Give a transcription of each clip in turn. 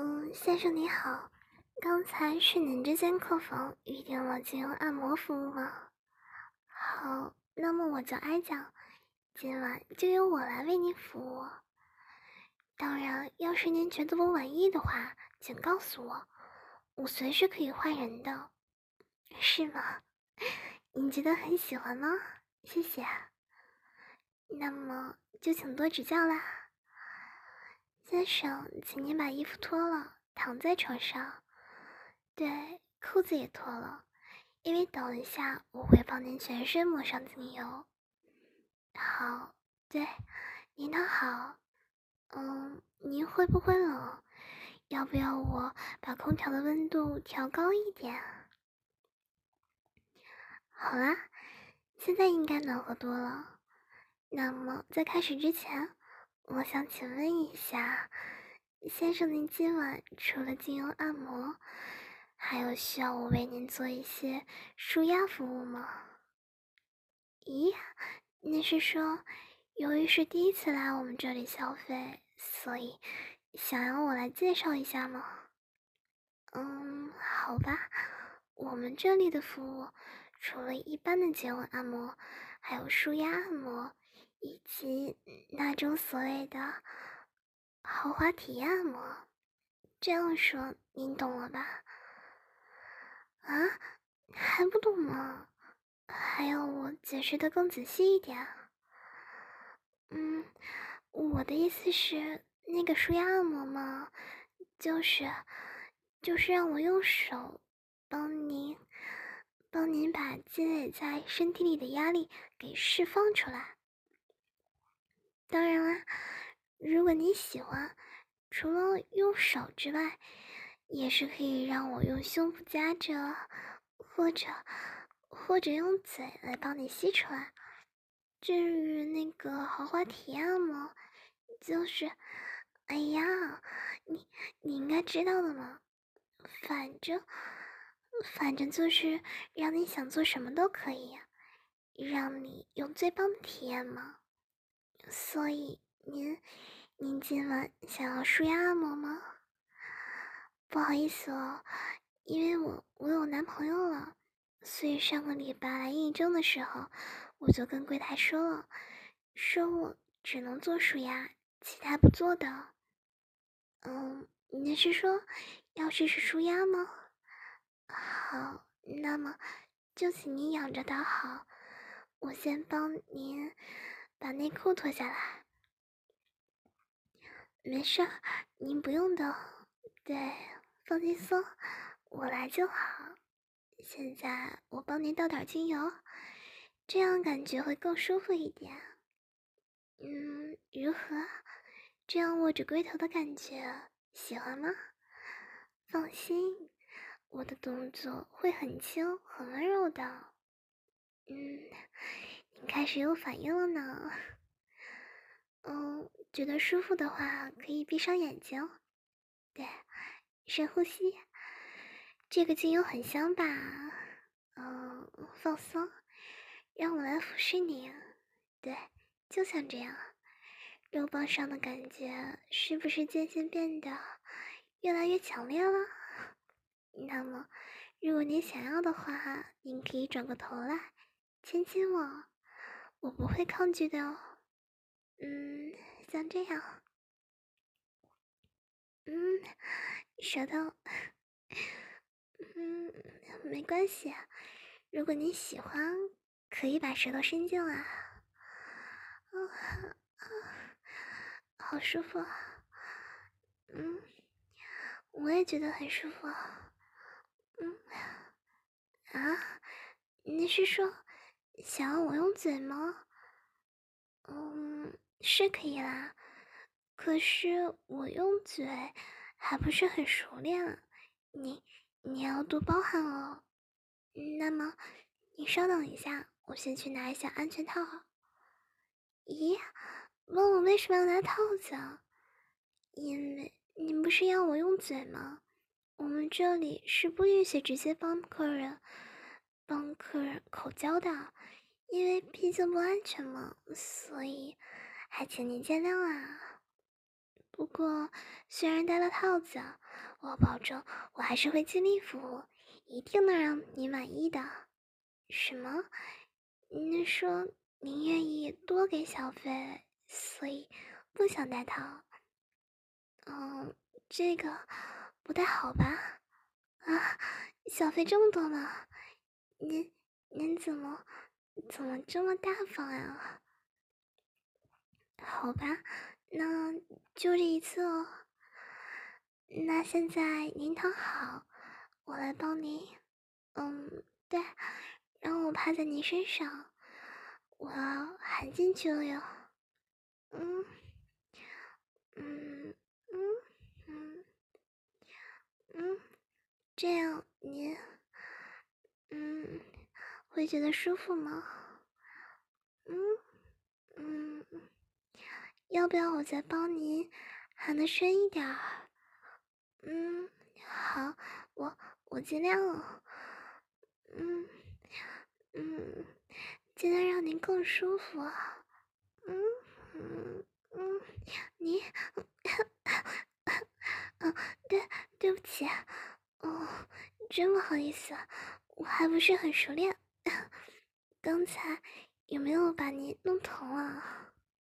先生你好，刚才是您这间客房预定了精油按摩服务吗？好，那么我叫哀酱，今晚就由我来为您服务。当然，要是您觉得不满意的话，请告诉我，我随时可以换人的，是吗？您觉得很喜欢吗？谢谢。那么就请多指教啦。先生，请您把衣服脱了，躺在床上。对，裤子也脱了，因为等一下我会帮您全身抹上精油。好，对，您躺好。您会不会冷？要不要我把空调的温度调高一点？好啦，现在应该暖和多了。那么在开始之前，我想请问一下，先生，您今晚除了精油按摩，还有需要我为您做一些舒压服务吗？咦，你是说，由于是第一次来我们这里消费，所以想要我来介绍一下吗？好吧，我们这里的服务除了一般的精油按摩，还有舒压按摩，以及那种所谓的豪华体验按摩。这样说您懂了吧？啊，还不懂吗？还要我解释的更仔细一点？嗯，我的意思是，那个舒压按摩嘛，就是让我用手帮您把积累在身体里的压力给释放出来。当然啦，如果你喜欢，除了用手之外，也是可以让我用胸部夹着，或者用嘴来帮你吸出来。至于那个豪华体验吗？就是，哎呀，你应该知道的嘛。反正就是让你想做什么都可以，让你有最棒的体验嘛。所以您今晚想要舒压按摩吗？不好意思哦，因为我有男朋友了，所以上个礼拜来应征的时候，我就跟柜台说了，说我只能做舒压，其他不做的。你是说要试试舒压吗？好，那么就请您仰着躺好，我先帮您把内裤脱下来。没事儿，您不用的。对，放轻松，我来就好。现在我帮您倒点精油，这样感觉会更舒服一点。如何？这样握着龟头的感觉，喜欢吗？放心，我的动作会很轻、很温柔的。您开始有反应了呢。觉得舒服的话，可以闭上眼睛。对，深呼吸。这个精油很香吧？放松，让我来俯视你。对，就像这样。肉棒上的感觉是不是渐渐变得越来越强烈了？那么，如果你想要的话，您可以转过头来亲亲我，我不会抗拒的哦。像这样。嗯，舌头，没关系，如果你喜欢，可以把舌头伸进来。嗯，好舒服。嗯，我也觉得很舒服。嗯，啊，你是说想要我用嘴吗？是可以啦，可是我用嘴还不是很熟练，你要多包涵哦。那么你稍等一下，我先去拿一下安全套。咦，问我为什么要拿套子啊？因为你不是要我用嘴吗？我们这里是不允许直接帮客人口交的，因为毕竟不安全嘛，所以还请您见谅啊。 不过虽然戴了套子，我保证我还是会尽力服务，一定能让你满意的。什么？您说您愿意多给小费，所以不想戴套？嗯，这个不太好吧？啊，小费这么多吗？您怎么这么大方呀？好吧，那就这一次哦。那现在您躺好，我来帮您。对，让我趴在您身上，我要含进去了哟。嗯嗯嗯嗯嗯，这样您嗯会觉得舒服吗？嗯嗯，要不要我再帮您含得深一点儿？嗯，好，我我尽量哦。嗯嗯，尽量让您更舒服啊。嗯嗯嗯，你嗯，对不起，哦，真不好意思，我还不是很熟练。刚才有没有把你弄疼啊？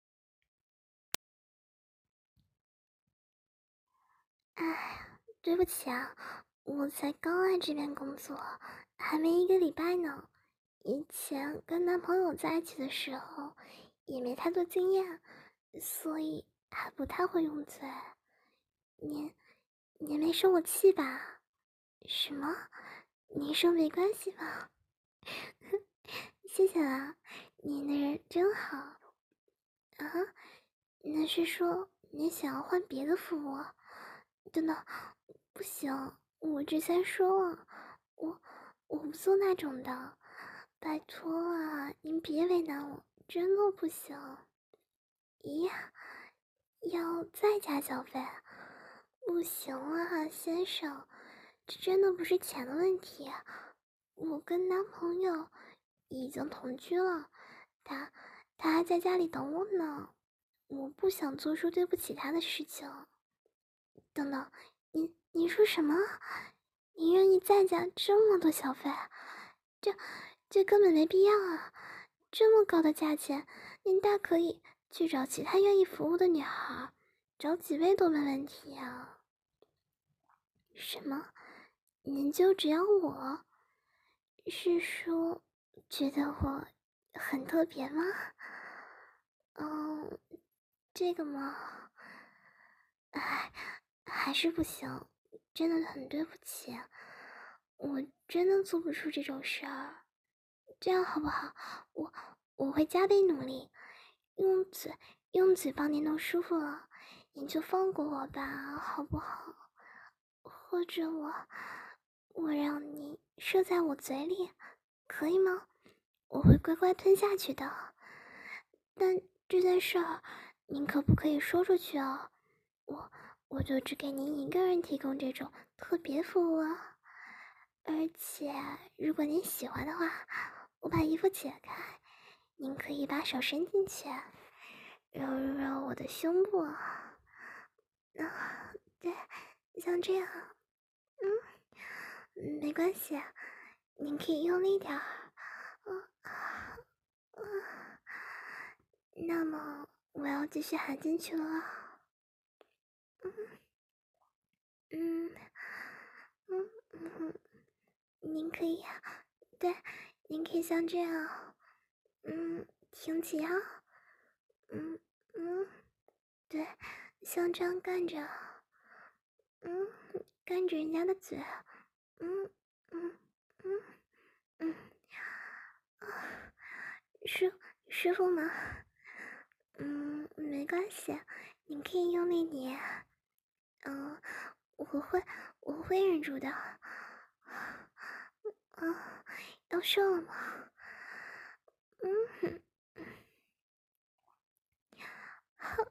哎，对不起啊，我才刚来这边工作，还没一个礼拜呢。以前跟男朋友在一起的时候，也没太多经验，所以还不太会用嘴。您您没生我气吧？什么？您说没关系吗？谢谢啦，你的人真好啊！那是说你想要换别的服务？等等，不行，我之前说了，我不做那种的，拜托啊，您别为难我，真的不行。咦，要再加小费？不行啊，先生，这真的不是钱的问题。我跟男朋友已经同居了，他他还在家里等我呢。我不想做出对不起他的事情。等等，你说什么？你愿意再加这么多小费？这这根本没必要啊！这么高的价钱，您大可以去找其他愿意服务的女孩，找几位都没问题啊。什么？您就只要我？是说觉得我很特别吗？嗯，这个嘛，哎，还是不行，真的很对不起，我真的做不出这种事儿。这样好不好？我会加倍努力，用嘴帮你弄舒服了，你就放过我吧，好不好？或者我让你射在我嘴里，可以吗？我会乖乖吞下去的。但这件事儿，您可不可以说出去哦？我就只给您一个人提供这种特别服务啊。而且，如果您喜欢的话，我把衣服解开，您可以把手伸进去，揉揉我的胸部。对，像这样，没关系，您可以用力点儿。嗯那么我要继续含进去了。嗯嗯嗯，您可以，对，您可以像这样，挺起腰，嗯嗯，对，像这样干着，嗯，干着人家的嘴，嗯嗯嗯嗯，啊，舒舒服吗？没关系，你可以用力点，嗯，我会我会忍住的，啊，要射了吗？嗯，好，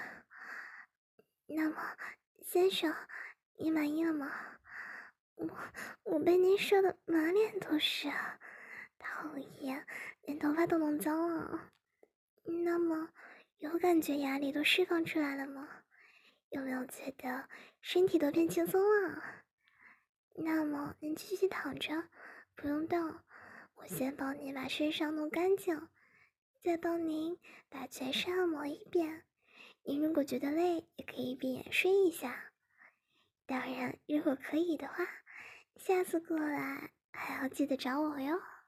那么先生，你满意了吗？我我被您射的满脸都是，讨厌，连头发都弄脏了。那么有感觉压力都释放出来了吗？ 有没有觉得身体都变轻松了？那么您继续躺着，不用动，我先帮您把身上弄干净，再帮您把全身按摩一遍。您如果觉得累，也可以闭眼睡一下。当然，如果可以的话，下次过来还要记得找我哟。